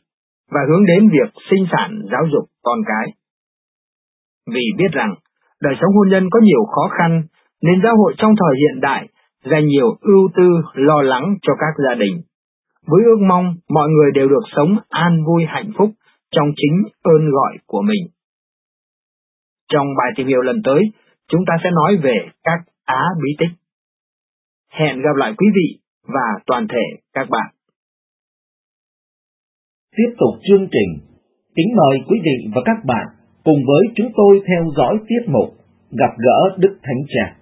và hướng đến việc sinh sản giáo dục con cái. Vì biết rằng đời sống hôn nhân có nhiều khó khăn, nên giáo hội trong thời hiện đại dành nhiều ưu tư lo lắng cho các gia đình, với ước mong mọi người đều được sống an vui hạnh phúc trong chính ơn gọi của mình. Trong bài tìm hiểu lần tới, chúng ta sẽ nói về các á bí tích. Hẹn gặp lại quý vị và toàn thể các bạn. Tiếp tục chương trình, kính mời quý vị và các bạn cùng với chúng tôi theo dõi tiết mục Gặp gỡ Đức Thánh Cha.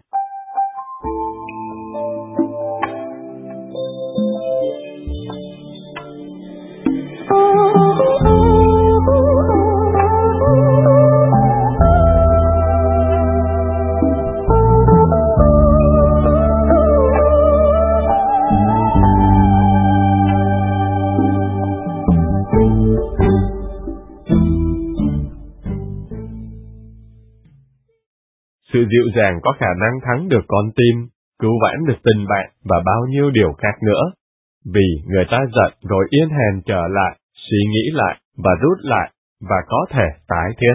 Sự dịu dàng có khả năng thắng được con tim, cứu vãn được tình bạn và bao nhiêu điều khác nữa. Vì người ta giận rồi yên hèn trở lại, suy nghĩ lại và rút lại, và có thể tái thiết.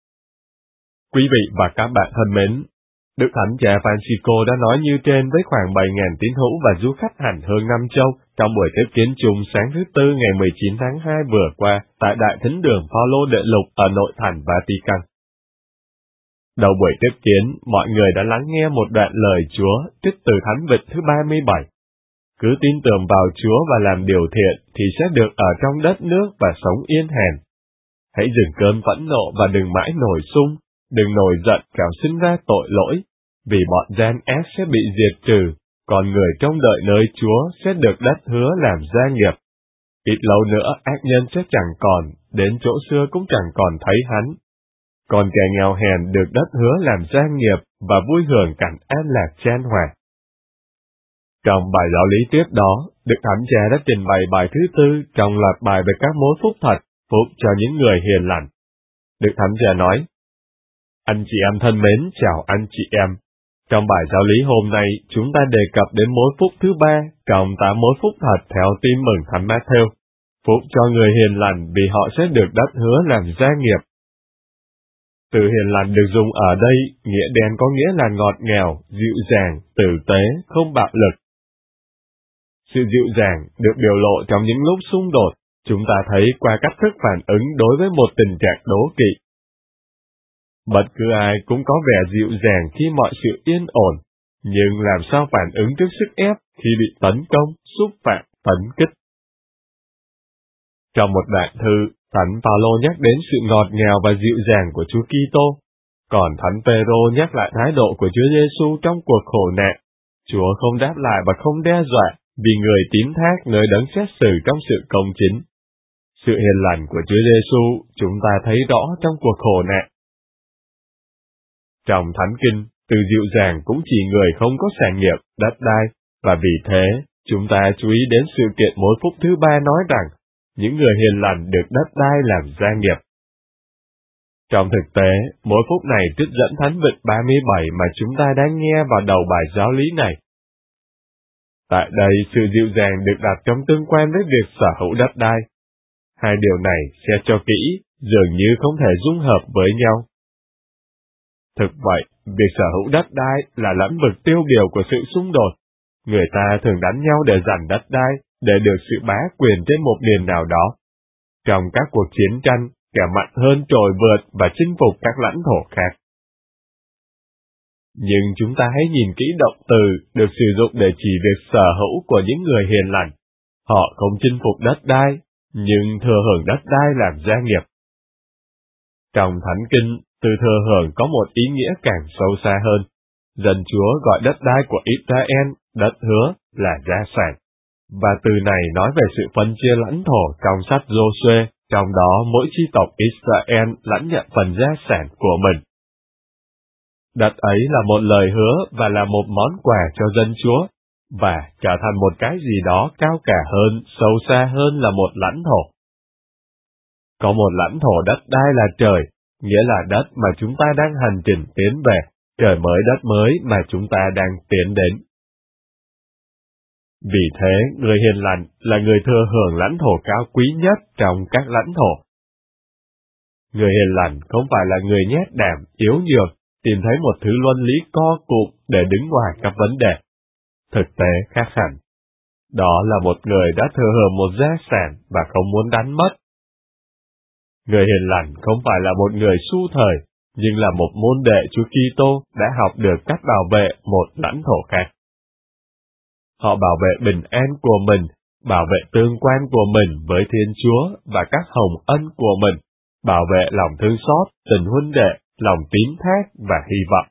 Quý vị và các bạn thân mến, Đức Thánh Cha Francisco đã nói như trên với khoảng 7.000 tín hữu và du khách hành hương Nam Châu trong buổi tiếp kiến chung sáng thứ Tư ngày 19 tháng 2 vừa qua tại Đại Thính đường Phaolô Đệ Lục ở nội thành Vatican. Đầu buổi tiếp kiến, mọi người đã lắng nghe một đoạn lời Chúa trích từ Thánh Vịnh thứ 37. Cứ tin tưởng vào Chúa và làm điều thiện thì sẽ được ở trong đất nước và sống yên hèn. Hãy dừng cơn phẫn nộ và đừng mãi nổi sung, đừng nổi giận kẻo sinh ra tội lỗi, vì bọn gian ác sẽ bị diệt trừ, còn người trông đợi nơi Chúa sẽ được đất hứa làm gia nghiệp. Ít lâu nữa ác nhân sẽ chẳng còn, đến chỗ xưa cũng chẳng còn thấy hắn. Còn kẻ nghèo hèn được đất hứa làm gia nghiệp và vui hưởng cảnh an lạc chan hòa. Trong bài giáo lý tiếp đó, Đức Thánh Cha đã trình bày bài thứ tư trong loạt bài về các mối phúc thật, phúc cho những người hiền lành. Đức Thánh Cha nói: Anh chị em thân mến, chào anh chị em. Trong bài giáo lý hôm nay, chúng ta đề cập đến mối phúc thứ ba trong 8 mối phúc thật theo tin mừng Thánh Matthew. Phúc cho người hiền lành vì họ sẽ được đất hứa làm gia nghiệp. Từ hiền lành được dùng ở đây, nghĩa đen có nghĩa là ngọt ngào, dịu dàng, tử tế, không bạo lực. Sự dịu dàng được biểu lộ trong những lúc xung đột, chúng ta thấy qua cách thức phản ứng đối với một tình trạng đố kỵ. Bất cứ ai cũng có vẻ dịu dàng khi mọi sự yên ổn, nhưng làm sao phản ứng trước sức ép khi bị tấn công, xúc phạm, phấn kích. Trong một đoạn thư, Thánh Phaolô nhắc đến sự ngọt ngào và dịu dàng của Chúa Kitô, còn Thánh Phêrô nhắc lại thái độ của Chúa Giêsu trong cuộc khổ nạn. Chúa không đáp lại và không đe dọa, vì người tín thác nơi đấng xét xử trong sự công chính. Sự hiền lành của Chúa Giêsu chúng ta thấy rõ trong cuộc khổ nạn. Trong Thánh Kinh, từ dịu dàng cũng chỉ người không có sản nghiệp, đất đai, và vì thế, chúng ta chú ý đến sự kiện mối phúc thứ ba nói rằng, những người hiền lành được đất đai làm gia nghiệp. Trong thực tế, mối phúc này trích dẫn Thánh Vịnh 37 mà chúng ta đã nghe vào đầu bài giáo lý này. Tại đây, sự dịu dàng được đặt trong tương quan với việc sở hữu đất đai. Hai điều này, xét cho kỹ, dường như không thể dung hợp với nhau. Thực vậy, việc sở hữu đất đai là lĩnh vực tiêu biểu của sự xung đột. Người ta thường đánh nhau để giành đất đai, để được sự bá quyền trên một miền nào đó. Trong các cuộc chiến tranh, kẻ mạnh hơn trồi vượt và chinh phục các lãnh thổ khác. Nhưng chúng ta hãy nhìn kỹ động từ được sử dụng để chỉ việc sở hữu của những người hiền lành. Họ không chinh phục đất đai, nhưng thừa hưởng đất đai làm gia nghiệp. Trong Thánh Kinh, từ thừa hưởng có một ý nghĩa càng sâu xa hơn. Dân Chúa gọi đất đai của Israel, đất hứa, là gia sản. Và từ này nói về sự phân chia lãnh thổ trong sách Giô-suê, trong đó mỗi chi tộc Israel lãnh nhận phần gia sản của mình. Đất ấy là một lời hứa và là một món quà cho dân Chúa, và trở thành một cái gì đó cao cả hơn, sâu xa hơn là một lãnh thổ. Có một lãnh thổ đất đai là trời, nghĩa là đất mà chúng ta đang hành trình tiến về, trời mới đất mới mà chúng ta đang tiến đến. Vì thế, người hiền lành là người thừa hưởng lãnh thổ cao quý nhất trong các lãnh thổ. Người hiền lành không phải là người nhát đảm, yếu nhược, tìm thấy một thứ luân lý co cụm để đứng ngoài các vấn đề. Thực tế khác hẳn. Đó là một người đã thừa hưởng một gia sản và không muốn đánh mất. Người hiền lành không phải là một người su thời, nhưng là một môn đệ Chúa Kitô đã học được cách bảo vệ một lãnh thổ khác. Họ bảo vệ bình an của mình, bảo vệ tương quan của mình với Thiên Chúa và các hồng ân của mình, bảo vệ lòng thương xót, tình huynh đệ, lòng tín thác và hy vọng.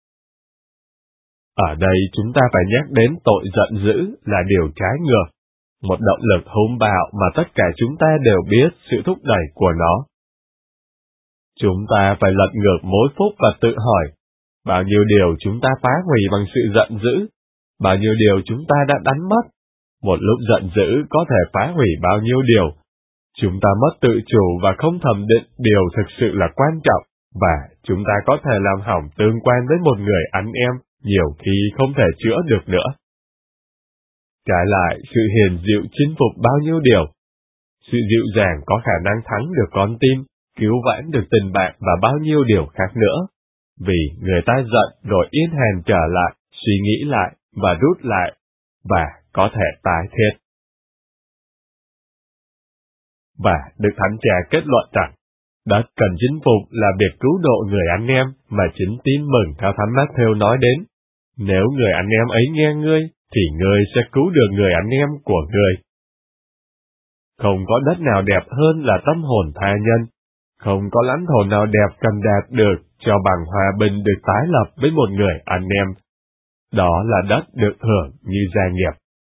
Ở đây chúng ta phải nhắc đến tội giận dữ là điều trái ngược, một động lực hung bạo mà tất cả chúng ta đều biết sự thúc đẩy của nó. Chúng ta phải lật ngược mối phúc và tự hỏi, bao nhiêu điều chúng ta phá hủy bằng sự giận dữ, bao nhiêu điều chúng ta đã đánh mất. Một lúc giận dữ có thể phá hủy bao nhiêu điều. Chúng ta mất tự chủ và không thẩm định điều thực sự là quan trọng, và chúng ta có thể làm hỏng tương quan với một người anh em, nhiều khi không thể chữa được nữa. Trái lại, sự hiền dịu chinh phục bao nhiêu điều. Sự dịu dàng có khả năng thắng được con tim, cứu vãn được tình bạn và bao nhiêu điều khác nữa. Vì người ta giận rồi yên hèn trở lại, suy nghĩ lại và rút lại, và có thể tái thiết. Và Đức Thánh Cha kết luận rằng, đất cần chinh phục là việc cứu độ người anh em mà chính tin mừng theo Thánh Mát-thêu nói đến. Nếu người anh em ấy nghe ngươi, thì ngươi sẽ cứu được người anh em của ngươi. Không có đất nào đẹp hơn là tâm hồn tha nhân. Không có lãnh thổ nào đẹp cần đạt được cho bằng hòa bình được tái lập với một người anh em. Đó là đất được hưởng như gia nghiệp.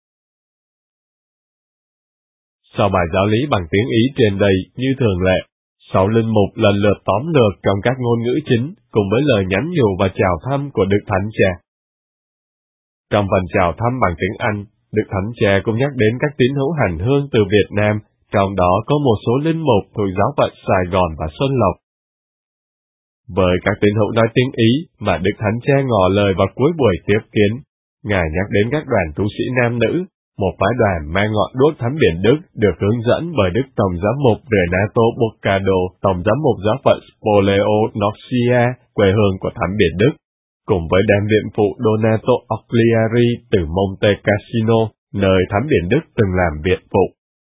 Sau bài giáo lý bằng tiếng Ý trên đây, như thường lệ, 6 linh mục lần lượt tóm lược trong các ngôn ngữ chính cùng với lời nhắn nhủ và chào thăm của Đức Thánh Cha. Trong phần chào thăm bằng tiếng Anh, Đức Thánh Cha cũng nhắc đến các tín hữu hành hương từ Việt Nam, trong đó có một số linh mục thuộc giáo phận Sài Gòn và Xuân Lộc. Với các tín hữu nói tiếng Ý mà Đức Thánh Cha ngỏ lời vào cuối buổi tiếp kiến, Ngài nhắc đến các đoàn tu sĩ nam nữ, một phái đoàn mang ngọn đuốc Thánh Biển Đức được hướng dẫn bởi Đức Tổng giám mục Renato Boccado, Tổng giám mục giáo phận Spoleto Noccia, quê hương của Thánh Biển Đức, cùng với đám viện phụ Donato Ogliari từ Monte Cassino, nơi Thánh Biển Đức từng làm viện phụ.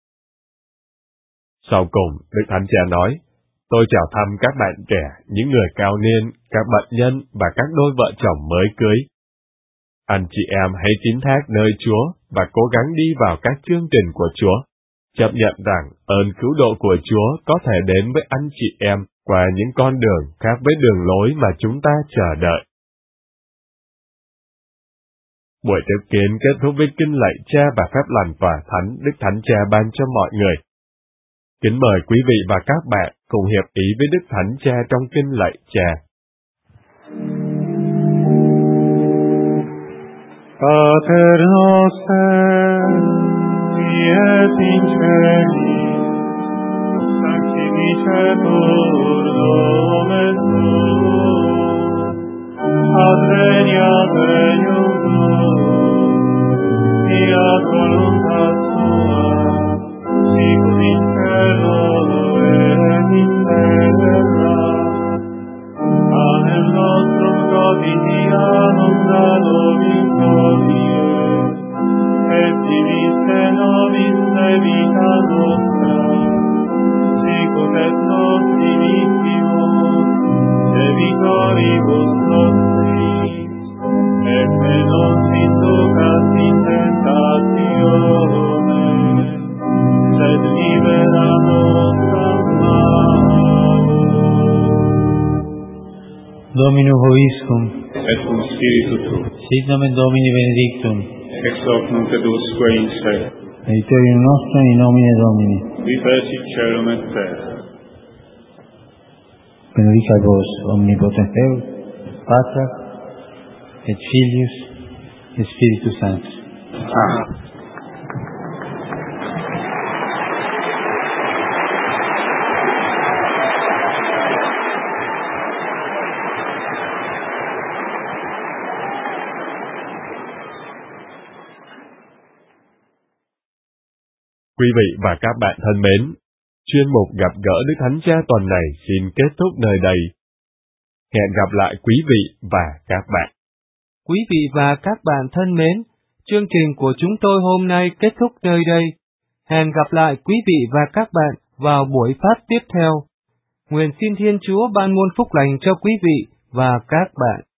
Sau cùng, Đức Thánh Cha nói, tôi chào thăm các bạn trẻ, những người cao niên, các bệnh nhân và các đôi vợ chồng mới cưới. Anh chị em hãy tín thác nơi Chúa và cố gắng đi vào các chương trình của Chúa, chấp nhận rằng ơn cứu độ của Chúa có thể đến với anh chị em qua những con đường khác với đường lối mà chúng ta chờ đợi. Buổi tiếp kiến kết thúc với kinh lạy Cha và phép lành tỏa thánh Đức Thánh Cha ban cho mọi người. Kính mời quý vị và các bạn cùng hiệp ý với Đức Thánh Cha trong kinh lạy Cha. Pater noster, qui es in celis, sanctificetur nomen tuum, adveniat regnum tuum, fiat voluntas tua, sicut in cielo et in terra. Panem nostrum quotidianum da nobis hodie, et dimitte nobis debita nostra, sicut et nos dimittimus debitoribus nostris, et ne nos inducas in tentationem, sed libera nos a malo. Dominum vobiscum, et cum spiritu tuo, sit nomen Domini benedictum, ex hoc nunc et usque in secula, aiuterium nostrum in nomine Domini, qui fecit caelum et terra. benedicat vos omnipotens Deus, Pater et Filius et Spiritus Sanctus. Amen. Quý vị và các bạn thân mến, chuyên mục Gặp gỡ Đức Thánh Cha tuần này xin kết thúc nơi đây. Hẹn gặp lại quý vị và các bạn. Quý vị và các bạn thân mến, chương trình của chúng tôi hôm nay kết thúc nơi đây. Hẹn gặp lại quý vị và các bạn vào buổi phát tiếp theo. Nguyện xin Thiên Chúa ban muôn phúc lành cho quý vị và các bạn.